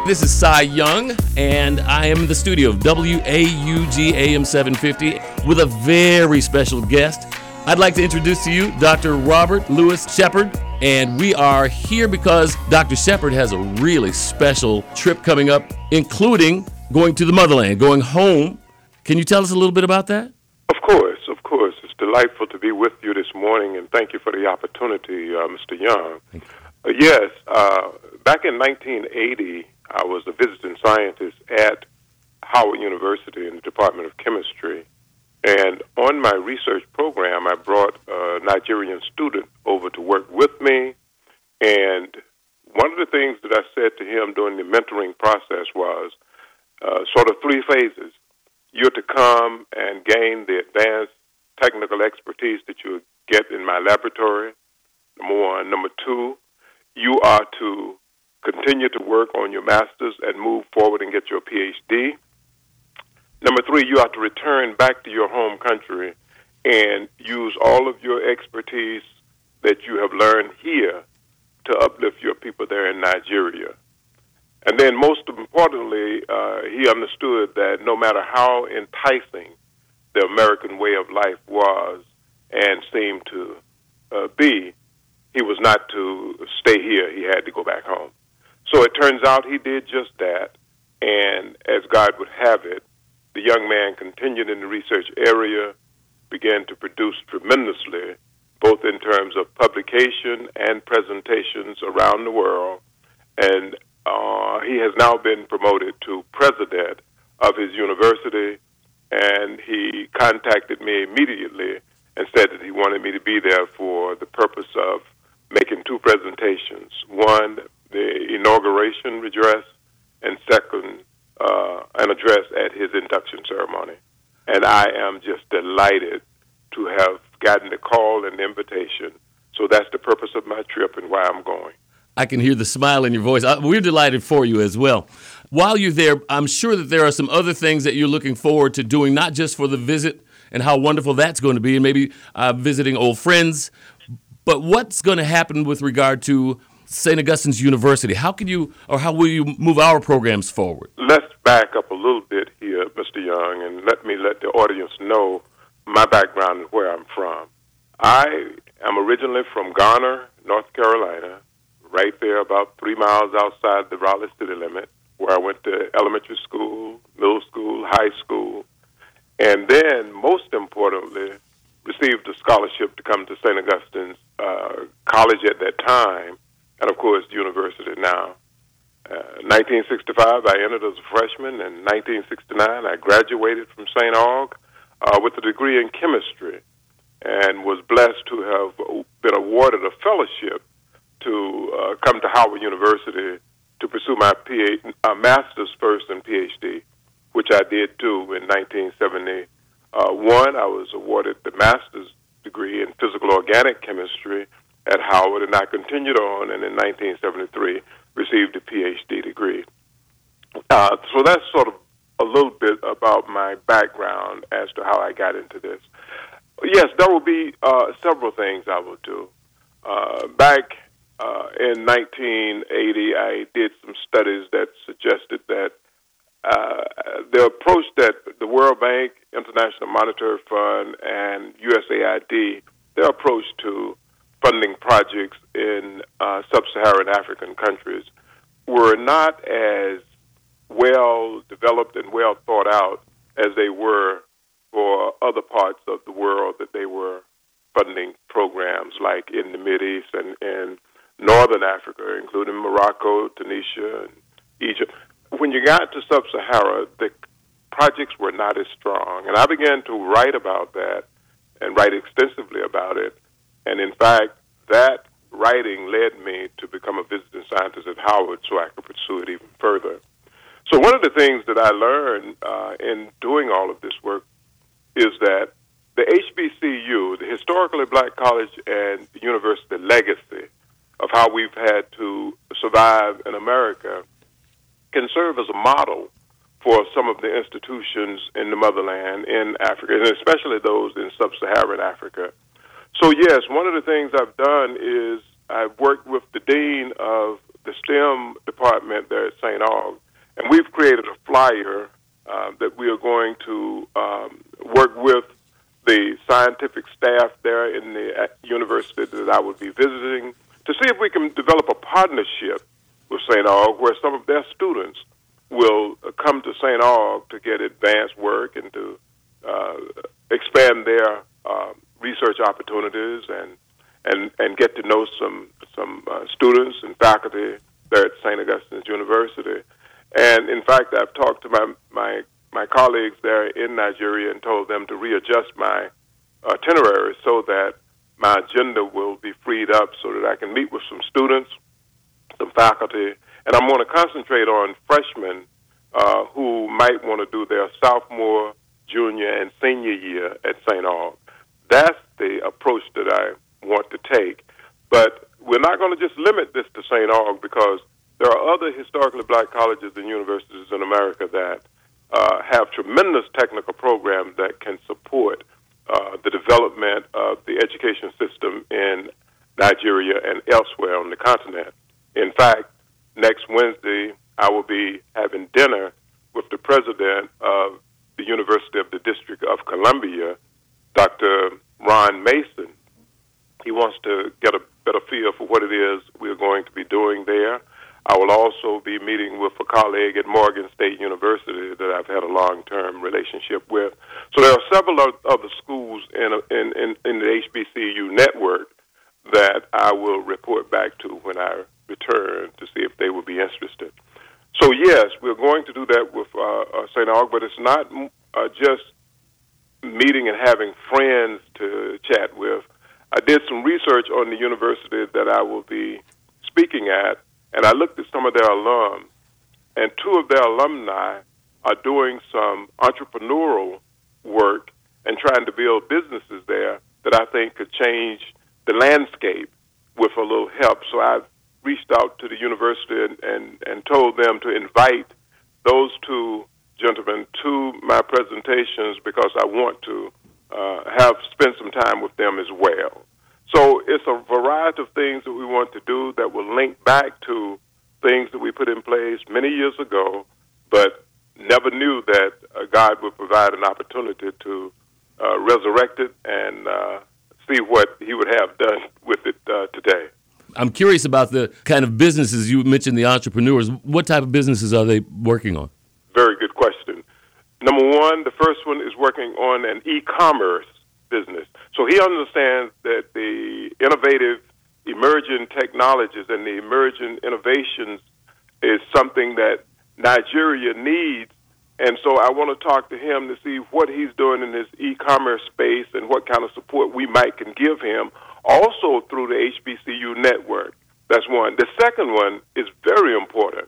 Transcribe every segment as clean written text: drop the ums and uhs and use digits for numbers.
This is Cy Young, and I am in the studio of WAUG AM 750 with a very special guest. I'd like to introduce to you Dr. Robert Louis Shepard, and we are here because Dr. Shepard has a really special trip coming up, including going to the motherland, going home. Can you tell us a little bit about that? Of course. It's delightful to be with you this morning, and thank you for the opportunity, Mr. Young. Yes, back in 1980, I was a visiting scientist at Howard University in the Department of Chemistry. And on my research program, I brought a Nigerian student over to work with me. And one of the things that I said to him during the mentoring process was sort of three phases. You're to come and gain the advanced technical expertise that you get in my laboratory, number one. Number two, you are to continue to work on your master's and move forward and get your PhD. Number three, you have to return back to your home country and use all of your expertise that you have learned here to uplift your people there in Nigeria. And then most importantly, he understood that no matter how enticing the American way of life was and seemed to be, he was not to stay here. He had to go back home. So it turns out he did just that, and as God would have it, the young man continued in the research area, began to produce tremendously, both in terms of publication and presentations around the world, and he has now been promoted to president of his university, and he contacted me immediately and said that he wanted me to be there for the purpose of making two presentations. One, the inauguration address, and second, an address at his induction ceremony. And I am just delighted to have gotten the call and the invitation. So that's the purpose of my trip and why I'm going. I can hear the smile in your voice. We're delighted for you as well. While you're there, I'm sure that there are some other things that you're looking forward to doing, not just for the visit and how wonderful that's going to be, and maybe visiting old friends, but what's going to happen with regard to St. Augustine's University? How will you move our programs forward? Let's back up a little bit here, Mr. Young, and let the audience know my background and where I'm from. I am originally from Garner, North Carolina, right there about 3 miles outside the Raleigh city limit, where I went to elementary school, middle school, high school, and then, most importantly, received a scholarship to come to St. Augustine's College at that time, and of course, the university now. 1965, I entered as a freshman. In 1969, I graduated from St. Aug with a degree in chemistry and was blessed to have been awarded a fellowship to come to Howard University to pursue my master's first and PhD, which I did too in 1971. I was awarded the master's degree in physical organic chemistry at Howard, and I continued on, and in 1973 received a PhD degree. So that's sort of a little bit about my background as to how I got into this. Yes, there will be several things I will do. Back in 1980, I did some studies that suggested that the approach that the World Bank, International Monetary Fund, and USAID, their approach to funding projects in sub-Saharan African countries were not as well developed and well thought out as they were for other parts of the world that they were funding programs like in the Mideast and Northern Africa, including Morocco, Tunisia, and Egypt. When you got to sub-Sahara, the projects were not as strong. And I began to write about that and write extensively about it. And in fact, that writing led me to become a visiting scientist at Howard so I could pursue it even further. So one of the things that I learned in doing all of this work is that the HBCU, the Historically Black College and University legacy of how we've had to survive in America, can serve as a model for some of the institutions in the motherland in Africa, and especially those in sub-Saharan Africa. So yes, one of the things I've done is I've worked with the dean of the STEM department there at St. Aug, and we've created a flyer that we are going to work with the scientific staff there in the university that I would be visiting to see if we can develop a partnership with St. Aug where some of their students will come to St. Aug to get advanced work and to expand their research opportunities and get to know some students and faculty there at St. Augustine's University. And in fact, I've talked to my colleagues there in Nigeria and told them to readjust my itinerary so that my agenda will be freed up so that I can meet with some students, some faculty, and I'm going to concentrate on freshmen who might want to do their sophomore, junior, and senior year at St. Aug. That's the approach that I want to take. But we're not going to just limit this to St. Aug because there are other historically black colleges and universities in America that have tremendous technical programs that can support the development of the education system in Nigeria and elsewhere on the continent. In fact, next Wednesday, I will be having dinner with the president of the University of the District of Columbia, Dr. Ron Mason. He wants to get a better feel for what it is we're going to be doing there. I will also be meeting with a colleague at Morgan State University that I've had a long-term relationship with. So there are several other schools in the HBCU network that I will report back to when I return to see if they would be interested. So yes, we're going to do that with St. Aug, but it's not just meeting and having friends to chat with. I did some research on the university that I will be speaking at, and I looked at some of their alums, and two of their alumni are doing some entrepreneurial work and trying to build businesses there that I think could change the landscape with a little help. So I've reached out to the university and told them to invite those two gentlemen to my presentations because I want to spend some time with them as well. So it's a variety of things that we want to do that will link back to things that we put in place many years ago, but never knew that God would provide an opportunity to resurrect it and see what he would have done with it today. I'm curious about the kind of businesses. You mentioned the entrepreneurs. What type of businesses are they working on? Very good question. Number one, the first one is working on an e-commerce business. So he understands that the innovative emerging technologies and the emerging innovations is something that Nigeria needs. And so I want to talk to him to see what he's doing in this e-commerce space and what kind of support we might can give him, also through the HBCU network. That's one. The second one is very important.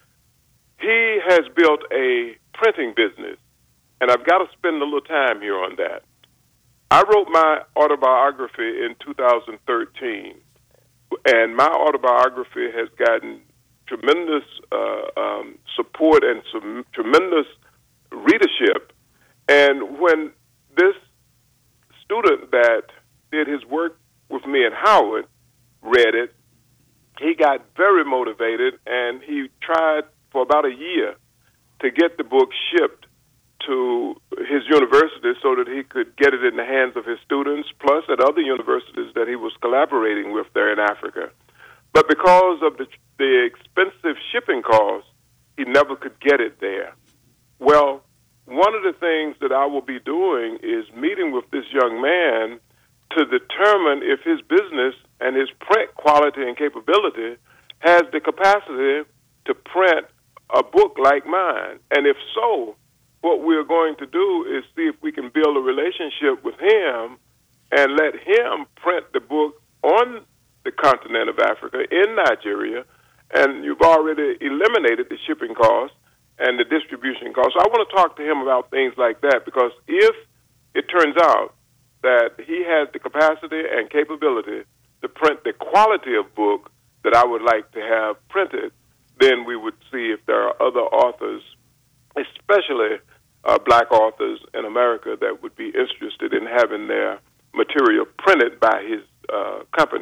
He has built a printing business, and I've got to spend a little time here on that. I wrote my autobiography in 2013, and my autobiography has gotten tremendous support and some tremendous readership. And when this student that did his work with me at Howard read it, he got very motivated, and he tried for about a year to get the book shipped to his university so that he could get it in the hands of his students, plus at other universities that he was collaborating with there in Africa. But because of the expensive shipping costs, he never could get it there. Well, one of the things that I will be doing is meeting with this young man to determine if his business and his print quality and capability has the capacity to print a book like mine. And if so, what we're going to do is see if we can build a relationship with him and let him print the book on the continent of Africa in Nigeria, and you've already eliminated the shipping costs and the distribution costs. So I want to talk to him about things like that, because if it turns out that he has the capacity and capability to print the quality of book that I would like to have printed, then we would see if there are other authors, especially black authors in America, that would be interested in having their material printed by his company.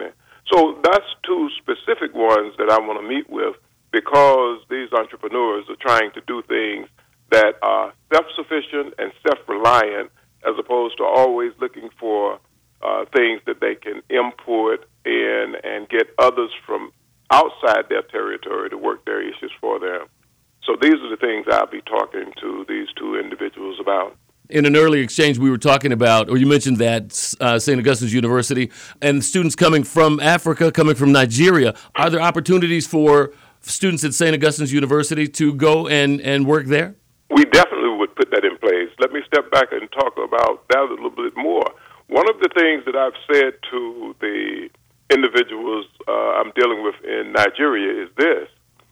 So that's two specific ones that I want to meet with, because these entrepreneurs are trying to do things that are self-sufficient and self-reliant, as opposed to always looking for things that they can import in and get others from outside their territory to work their issues for them. So these are the things I'll be talking to these two individuals about. In an earlier exchange, we were talking about, or you mentioned that St. Augustine's University and students coming from Africa, coming from Nigeria. Are there opportunities for students at St. Augustine's University to go and work there? We definitely would put that in place. Let me step back and talk about that a little bit more. One of the things that I've said to the individuals I'm dealing with in Nigeria is this: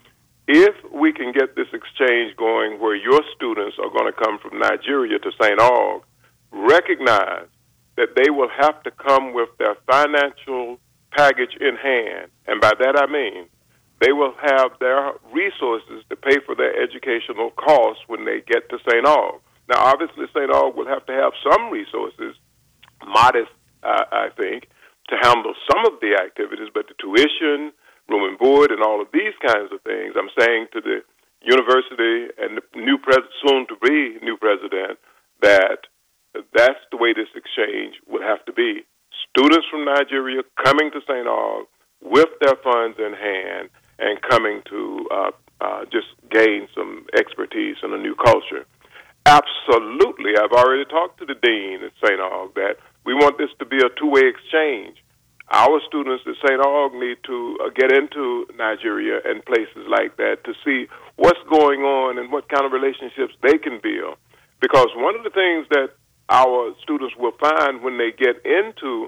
if we can get this exchange going where your students are going to come from Nigeria to St. Aug, recognize that they will have to come with their financial package in hand. And by that I mean they will have their resources to pay for their educational costs when they get to St. Aug. Now, obviously, St. Aug will have to have some resources, modest, I think, to handle some of the activities, but the tuition, room and board, and all of these kinds of things, I'm saying to the university and the soon-to-be new president that that's the way this exchange would have to be. Students from Nigeria coming to St. Aug with their funds in hand and coming to just gain some expertise in a new culture. Absolutely. I've already talked to the dean at St. Aug that we want this to be a two-way exchange. Our students at St. Aug need to get into Nigeria and places like that to see what's going on and what kind of relationships they can build. Because one of the things that our students will find when they get into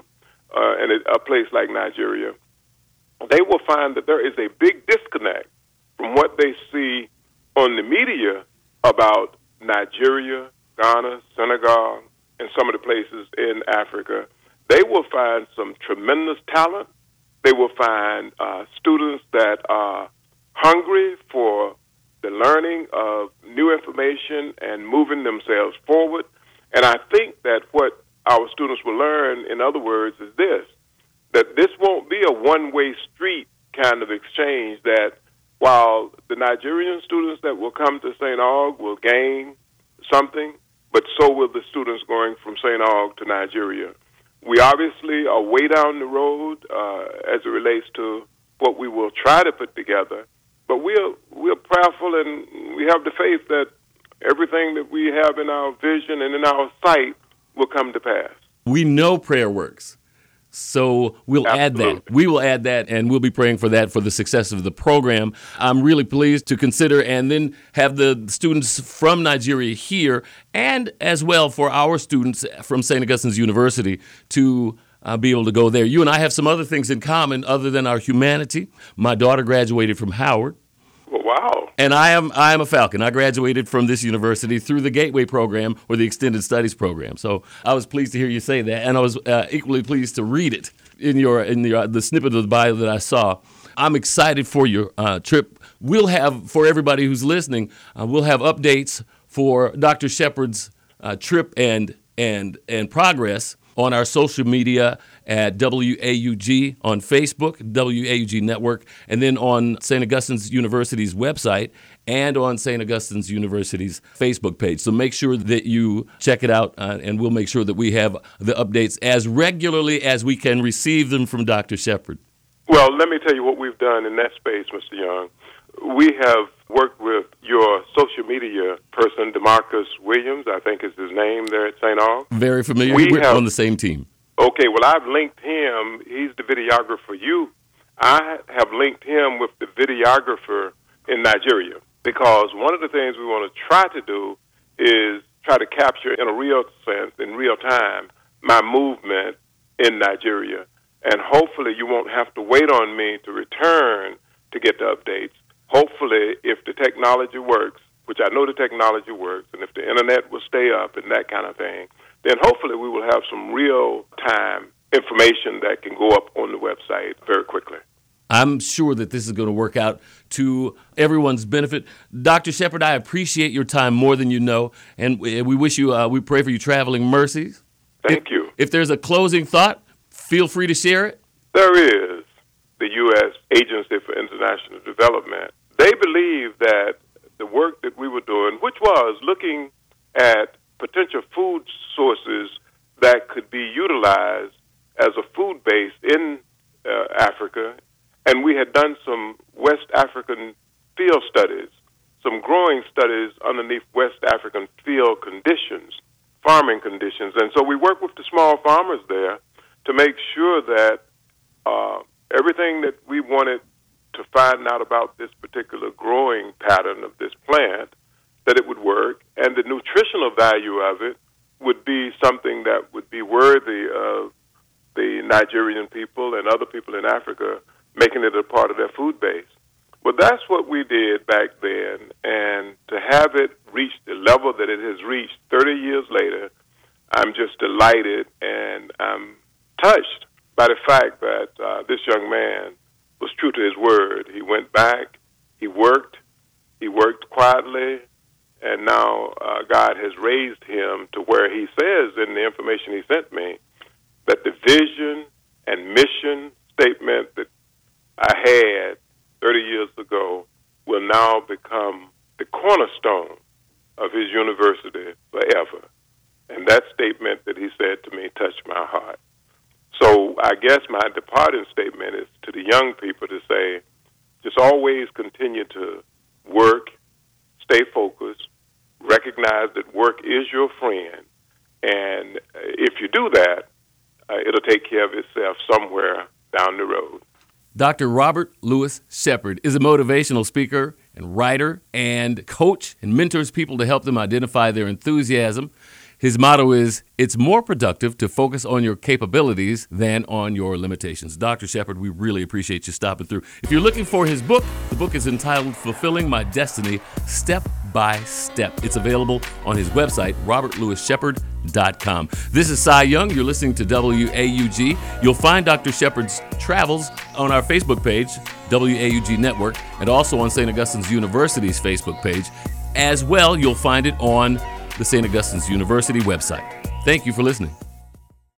a place like Nigeria, they will find that there is a big disconnect from what they see on the media about Nigeria, Ghana, Senegal, and some of the places in Africa. They will find some tremendous talent. They will find students that are hungry for the learning of new information and moving themselves forward. And I think that what our students will learn, in other words, is this: that this won't be a one-way street kind of exchange, that while the Nigerian students that will come to St. Aug will gain something, but so will the students going from St. Aug to Nigeria. We obviously are way down the road as it relates to what we will try to put together, but we're prayerful and we have the faith that everything that we have in our vision and in our sight will come to pass. We know prayer works. So we'll add that. We will add that, and we'll be praying for that for the success of the program. I'm really pleased to consider and then have the students from Nigeria here, and as well for our students from St. Augustine's University to be able to go there. You and I have some other things in common other than our humanity. My daughter graduated from Howard. Wow. And I am a Falcon. I graduated from this university through the Gateway program or the Extended Studies program. So I was pleased to hear you say that, and I was equally pleased to read it in the snippet of the bio that I saw. I'm excited for your trip. We'll have, for everybody who's listening, we'll have updates for Dr. Shepard's trip and progress on our social media at WAUG on Facebook, WAUG Network, and then on St. Augustine's University's website and on St. Augustine's University's Facebook page. So make sure that you check it out, and we'll make sure that we have the updates as regularly as we can receive them from Dr. Shepard. Well, let me tell you what we've done in that space, Mr. Young. We have worked with your social media person, DeMarcus Williams, I think is his name there at St. Aug. Very familiar. We're on the same team. Okay, well, I've linked him. He's the videographer. I have linked him with the videographer in Nigeria, because one of the things we want to try to do is try to capture in a real sense, in real time, my movement in Nigeria. And hopefully you won't have to wait on me to return to get the updates. Hopefully, if the technology works, which I know the technology works, and if the internet will stay up and that kind of thing, then hopefully we will have some real-time information that can go up on the website very quickly. I'm sure that this is going to work out to everyone's benefit. Dr. Shepard, I appreciate your time more than you know, and we wish you, we pray for you traveling mercies. Thank you. If there's a closing thought, feel free to share it. There is. the U.S. Agency for International Development. They believed that the work that we were doing, which was looking at potential food sources that could be utilized as a food base in Africa, and we had done some West African field studies, some growing studies underneath West African field conditions, farming conditions. And so we worked with the small farmers there to make sure that everything that we wanted to find out about this particular growing pattern of this plant, that it would work, and the nutritional value of it would be something that would be worthy of the Nigerian people and other people in Africa making it a part of their food base. But that's what we did back then, and to have it reach the level that it has reached 30 years later, I'm just delighted, and I'm touched by the fact that this young man was true to his word. He went back, he worked quietly, and now God has raised him to where he says in the information he sent me that the vision and mission statement that I had 30 years ago will now become the cornerstone of his university forever. And that statement that he said to me touched my heart. So I guess my departing statement is to the young people to say, just always continue to work, stay focused, recognize that work is your friend, and if you do that, it'll take care of itself somewhere down the road. Dr. Robert Louis Shepherd is a motivational speaker and writer and coach and mentors people to help them identify their enthusiasm. His motto is, it's more productive to focus on your capabilities than on your limitations. Dr. Shepherd, we really appreciate you stopping through. If you're looking for his book, the book is entitled Fulfilling My Destiny, Step by Step. It's available on his website, robertlewisshepard.com. This is Cy Young. You're listening to WAUG. You'll find Dr. Shepherd's travels on our Facebook page, WAUG Network, and also on St. Augustine's University's Facebook page. As well, you'll find it on the St. Augustine's University website. Thank you for listening.